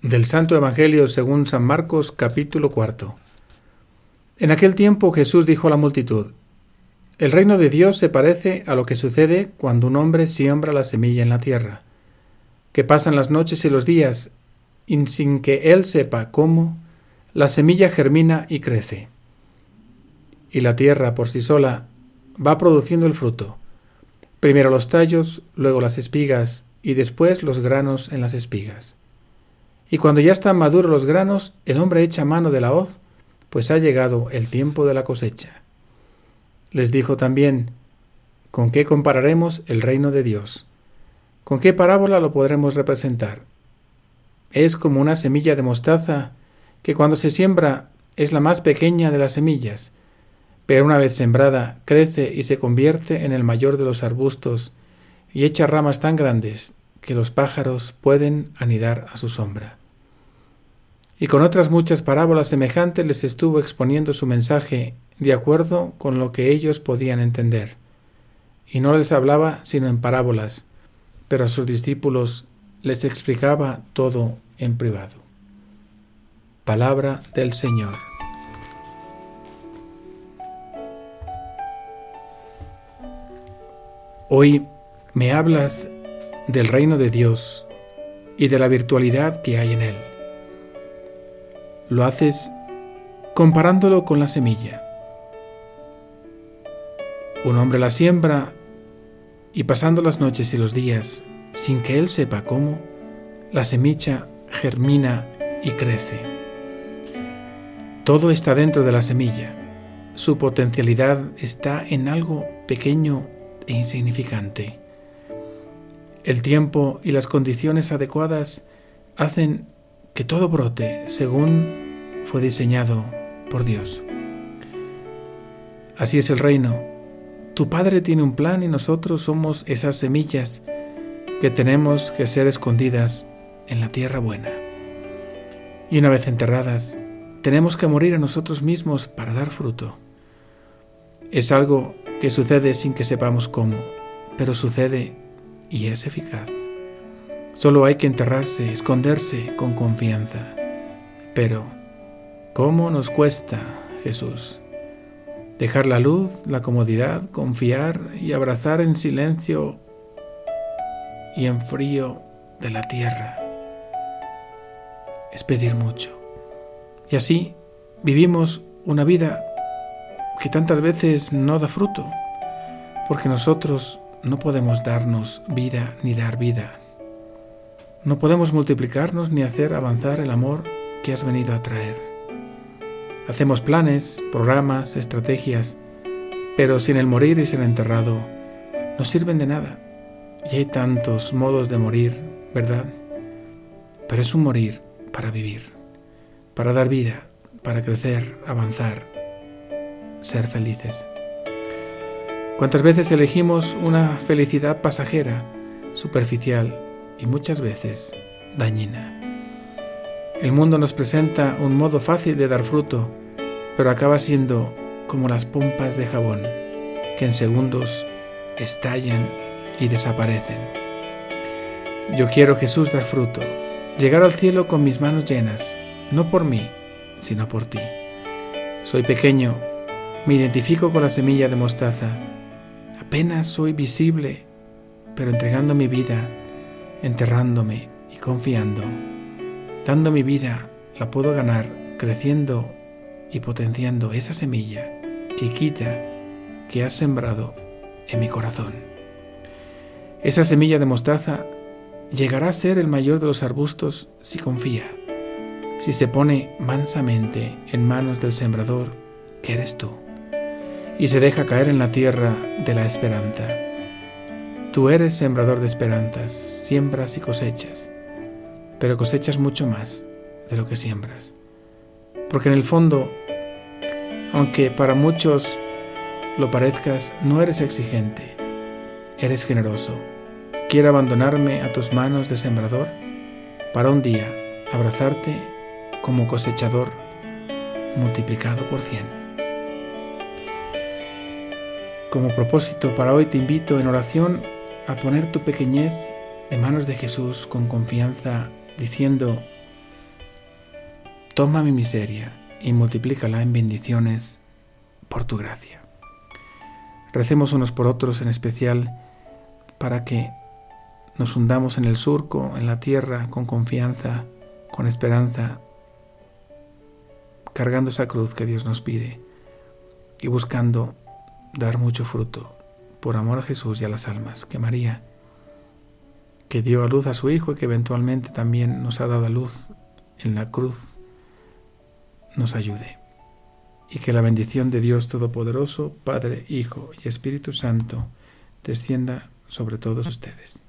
Del Santo Evangelio según San Marcos, capítulo 4. En aquel tiempo Jesús dijo a la multitud: El reino de Dios se parece a lo que sucede cuando un hombre siembra la semilla en la tierra, que pasan las noches y los días, y sin que él sepa cómo, la semilla germina y crece. Y la tierra por sí sola va produciendo el fruto, primero los tallos, luego las espigas y después los granos en las espigas. Y cuando ya están maduros los granos, el hombre echa mano de la hoz, pues ha llegado el tiempo de la cosecha. Les dijo también: ¿con qué compararemos el reino de Dios? ¿Con qué parábola lo podremos representar? Es como una semilla de mostaza que cuando se siembra es la más pequeña de las semillas, pero una vez sembrada crece y se convierte en el mayor de los arbustos y echa ramas tan grandes que los pájaros pueden anidar a su sombra. Y con otras muchas parábolas semejantes les estuvo exponiendo su mensaje de acuerdo con lo que ellos podían entender. Y no les hablaba sino en parábolas, pero a sus discípulos les explicaba todo en privado. Palabra del Señor. Hoy me hablas del reino de Dios y de la virtualidad que hay en él. Lo haces comparándolo con la semilla. Un hombre la siembra y pasando las noches y los días, sin que él sepa cómo, la semilla germina y crece. Todo está dentro de la semilla. Su potencialidad está en algo pequeño e insignificante. El tiempo y las condiciones adecuadas hacen que todo brote según fue diseñado por Dios. Así es el reino. Tu Padre tiene un plan y nosotros somos esas semillas que tenemos que ser escondidas en la tierra buena. Y una vez enterradas, tenemos que morir a nosotros mismos para dar fruto. Es algo que sucede sin que sepamos cómo, pero sucede y es eficaz. Solo hay que enterrarse, esconderse con confianza. Pero, ¿cómo nos cuesta, Jesús? Dejar la luz, la comodidad, confiar y abrazar en silencio y en frío de la tierra. Es pedir mucho. Y así vivimos una vida que tantas veces no da fruto, porque nosotros no podemos darnos vida ni dar vida. No podemos multiplicarnos ni hacer avanzar el amor que has venido a traer. Hacemos planes, programas, estrategias, pero sin el morir y sin el enterrado no sirven de nada. Y hay tantos modos de morir, ¿verdad? Pero es un morir para vivir, para dar vida, para crecer, avanzar, ser felices. ¿Cuántas veces elegimos una felicidad pasajera, superficial y muchas veces dañina? El mundo nos presenta un modo fácil de dar fruto, pero acaba siendo como las pompas de jabón, que en segundos estallan y desaparecen. Yo quiero, Jesús, dar fruto, llegar al cielo con mis manos llenas, no por mí, sino por ti. Soy pequeño, me identifico con la semilla de mostaza. Apenas soy visible, pero entregando mi vida, enterrándome y confiando, dando mi vida, la puedo ganar creciendo y potenciando esa semilla chiquita que has sembrado en mi corazón. Esa semilla de mostaza llegará a ser el mayor de los arbustos si confía, si se pone mansamente en manos del sembrador, que eres tú, y se deja caer en la tierra de la esperanza. Tú eres sembrador de esperanzas, siembras y cosechas, pero cosechas mucho más de lo que siembras. Porque en el fondo, aunque para muchos lo parezcas, no eres exigente, eres generoso. Quiero abandonarme a tus manos de sembrador para un día abrazarte como cosechador multiplicado por 100. Como propósito para hoy te invito en oración a poner tu pequeñez en manos de Jesús con confianza, diciendo: toma mi miseria y multiplícala en bendiciones por tu gracia. Recemos unos por otros, en especial para que nos hundamos en el surco, en la tierra, con confianza, con esperanza, cargando esa cruz que Dios nos pide y buscando dar mucho fruto por amor a Jesús y a las almas. Que María, que dio a luz a su Hijo y que eventualmente también nos ha dado a luz en la cruz, nos ayude. Y que la bendición de Dios Todopoderoso, Padre, Hijo y Espíritu Santo, descienda sobre todos ustedes.